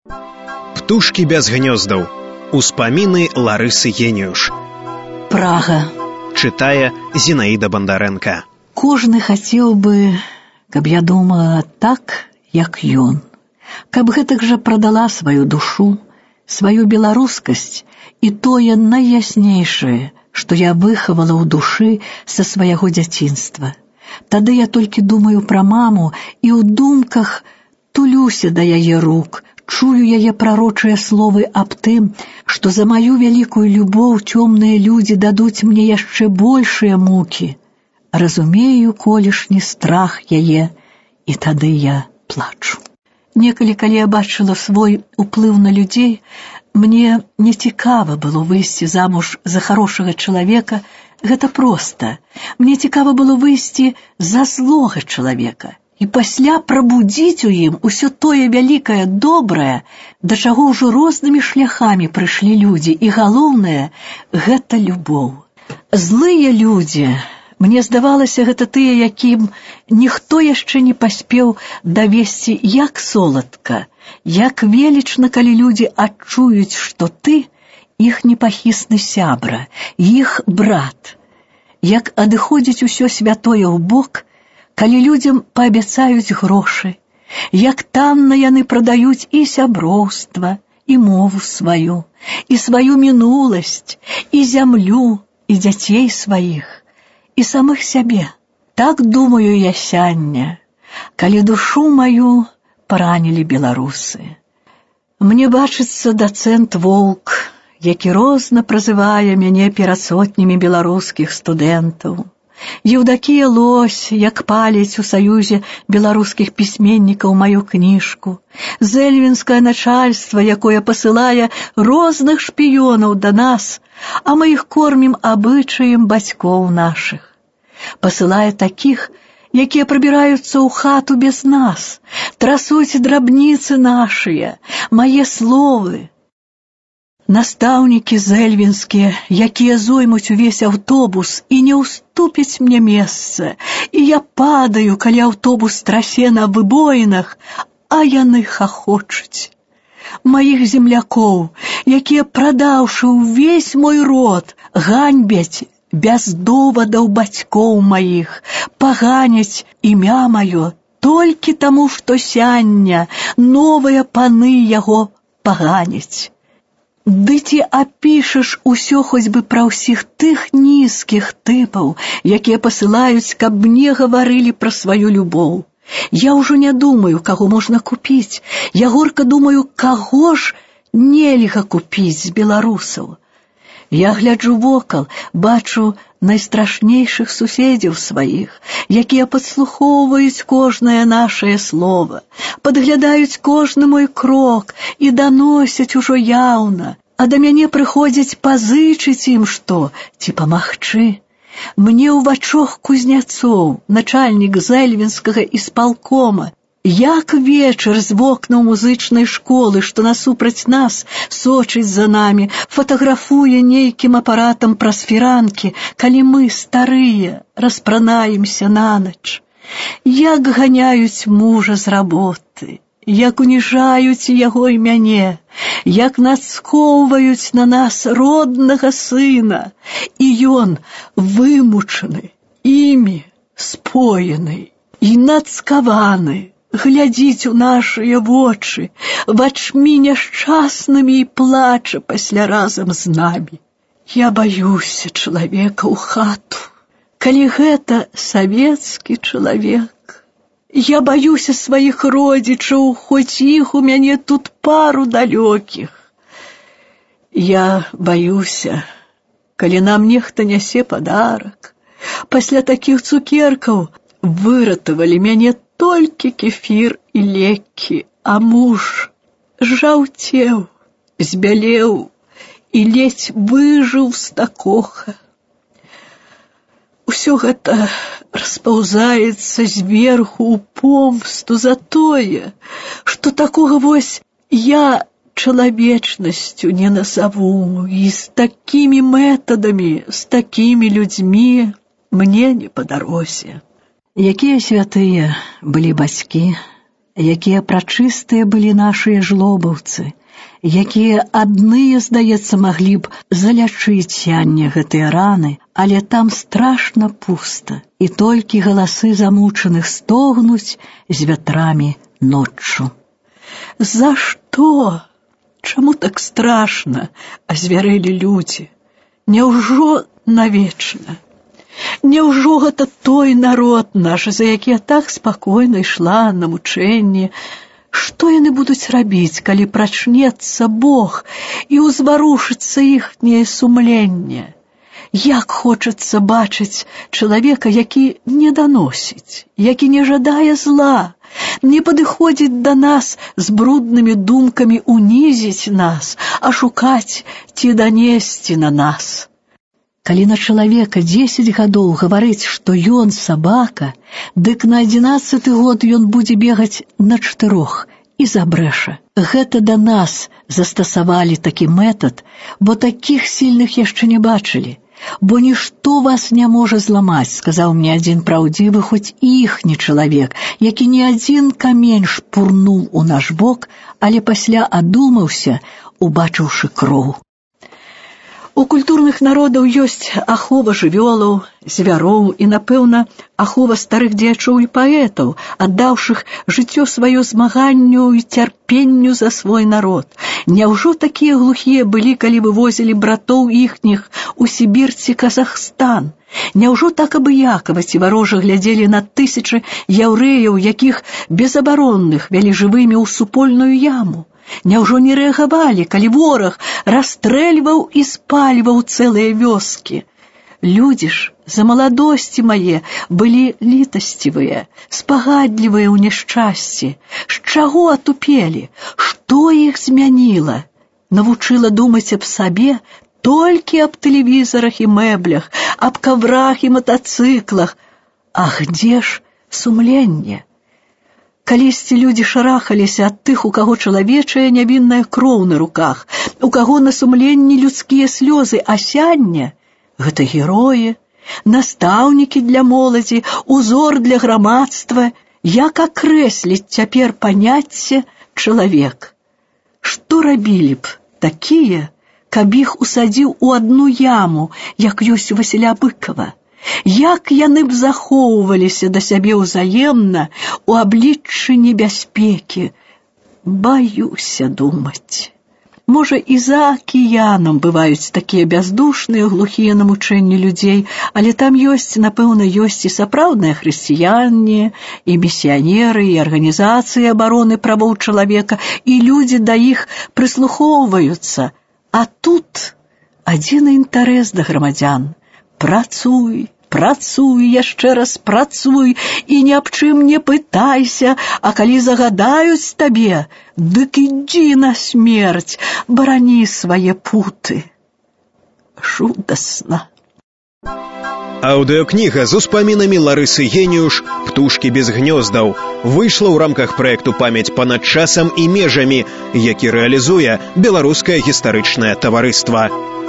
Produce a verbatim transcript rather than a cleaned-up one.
Птушкі без гнёздаў. Успаміны Ларысы Геніюш. Прага. Чытае Зінаіда Бандарэнка. Кожны хацеў бы, каб я думала так, як ён. Каб гэтак жа прадала сваю душу, сваю беларускасць і тое найяснейшае, што я выхавала ў душы са свайго дзяцінства. Тады я толькі думаю пра маму і ў думках тулюся да яе рук, чую яе прарочыя словы аб тым, што за маю вялікую любоў цёмныя людзі дадуць мне яшчэ большыя мукі. Разумею колішні страх яе, і тады я плачу. Некалі, калі я бачыла свой уплыў на людзей, мне не цікава было выйсці замуж за хорошага чалавека. Гэта проста. Мне цікава было выйсці за злога чалавека і пасля прабудзіць у ім усё тое вялікае добрае, да чаго ўжо рознымі шляхамі прыйшлі людзі, і галоўнае — гэта любоў. Злыя людзі, мне здавалася, гэта тыя, якім ніхто яшчэ не паспеў давесці, як соладка, як велічна, калі людзі адчуюць, што ты іх непахісны сябра, іх брат. Як адыходзіць усё святое ў бок, калі людзям паабяцаюць грошы, як танна яны прадаюць і сяброўства, і мову сваю, і сваю мінуласць, і зямлю, і дзяцей сваіх, і самых сябе. Так думаю я сяння, калі душу маю паранілі беларусы. Мне бачыцца дацэнт Воўк, які розна празывае мяне перад сотнямі беларускіх студэнтаў. Еўдакія Лось, як паліць у саюзе беларускіх пісьменнікаў маю кніжку. Зэльвінскае начальства, якое пасылае розных шпіёнаў да нас, а мы іх кормім абычаем бацькоў нашых. Пасылае такіх, якія прабіраюцца ў хату без нас, трасуць драбніцы нашыя, мае словы. Настаўнікі зэльвінскія, якія зоймуць увесь аўтобус і не ўступяць мне месца, і я падаю, калі аўтобус трасе на выбоінах, а яны хахочуць. Маіх землякоў, якія, прадаўшы ўвесь мой род, ганьбяць без довадаў бацькоў маіх, паганяць імя маё толькі таму, што сяння новыя паны яго паганяць. Ды ці апішаш усё хоць бы пра ўсіх тых нізкіх тыпаў, якія пасылаюць, каб мне гаварылі пра сваю любоў. Я ўжо не думаю, каго можна купіць, я горка думаю, каго ж нельга купіць з беларусаў. Я гляджу вокал, бачу найстрашнейшых суседзяў сваіх, якія падслухоўваюць кожнае нашае слова, падглядаюць кожны мой крок і даносяць ужо яўна, а да мяне прыходзяць пазычыць ім што, ці памагчы. Мне ў вачох Кузняцоў, начальнік зэльвінскага іспалкома, як вечар з вокнаў музычнай школы, што насупраць нас, сочыць за намі, фатаграфуе нейкім апаратам праз фіранкі, калі мы, старыя, распранаемся нанач. Як ганяюць мужа з работы, як уніжаюць яго і мяне, як нацкоўваюць на нас роднага сына, і ён вымучаны, імі споены і нацкаваны, глядзіць у нашыя вочы, вачмі няшчаснымі і плача пасля разам з намі. Я баюся чалавека ў хату, калі гэта савецкі чалавек. Я баюся сваіх родзічаў, хоць іх у мяне тут пару далёкіх. Я баюся, калі нам нехта нясе падарак. Пасля такіх цукеркаў выратавалі мяне толькі кефір і лекі, а муж жаўцеў, збялеў і ледзь выжыў з такога. Усё гэта распаўзаецца зверху ў помсту за тое, што такога вось я чалавечнасцю не назаву, і з такімі метадамі, з такімі людзьмі мне не па дарозе. Якія святыя былі бацькі, якія прачыстыя былі нашыя жлобаўцы, якія адныя, здаецца, маглі б залячыць сянне гэтыя раны, але там страшна пуста, і толькі галасы замучаных стогнуць з вятрамі ноччу. За што? Чаму так страшна азвярэлі людзі? Няўжо навечна? Няўжо гэта той народ наш, за які я так спакойна ішла на мучэнне? Што яны будуць рабіць, калі прачнецца Бог і ўзварушыцца іхняе сумленне? Як хочацца бачыць чалавека, які не даносіць, які не жадае зла, не падыходзіць да нас з бруднымі думкамі унізіць нас, а шукаць ці данесці на нас. Калі на чалавека дзесяць гадоў гаварыць, што ён сабака, дык на адзінаццаты год ён будзе бегаць на чатырох і забрэша. Гэта да нас застасавалі такі метад, бо такіх сільных яшчэ не бачылі. Бо нішто вас не можа зламаць, сказаў мне адзін праўдзівы, хоць і іхні чалавек, які не адзін камень шпурнуў у наш бок, але пасля адумаўся, убачыўшы кроў. У культурных народаў ёсць ахова жывёлаў, звяроў і, напэўна, ахова старых дзеячоў і паэтаў, аддаўшых жыццё сваё змаганню і цярпенню за свой народ. Няўжо такія глухія былі, калі вывозілі братоў іхніх у Сібір ці Казахстан? Няўжо так абыякава ці варожа глядзелі на тысячы яўрэяў, якіх безабаронных вялі жывымі ў супольную яму? Няўжо не рэагавалі, калі вораг расстрэльваў і спальваў цэлыя вёскі? Людзі ж за маладосці мае былі літасцівыя, спагадлівыя ў няшчасці. З чаго атупелі? Што іх змяніла? Навучыла думаць аб сабе толькі аб тэлевізарах і мэблях, аб каврах і матацыклах. А где ж сумленне? Калісьці людзі шарахаліся ад тых, у каго чалавечая нявінная кроў на руках, у каго на сумленні людскія слёзы, а сянне — гэта героі, настаўнікі для моладзі, узор для грамадства. Як акрэсліць цяпер паняцце чалавек? Што рабілі б такія, каб іх усадзіў у адну яму, як ёсць у Васіля Быкава? Як яны б захоўваліся да сябе ўзаемна у абліччы небяспекі? Баюся думаць. Можа, і за акіянам бываюць такія бяздушныя, глухія на мучэнні людзей, але там ёсць, напэўна, ёсць і сапраўдныя хрысціяне, і місіянеры, і арганізацыі абароны правоў чалавека, і людзі да іх прыслухоўваюцца. А тут адзіны інтарэс да грамадзян. Працуй, працуй, яшчэ раз працуй, і ні аб чым не пытайся, а калі загадаюць табе, дык ідзі на смерць, барані свае путы. Жудасна. Аўдыокніга з успамінамі Ларысы Геніюш «Птушкі без гнёздаў» выйшла ў рамках праекту «Памяць па-над часам і межамі», які рэалізуе Беларускае гістарычнае таварыства.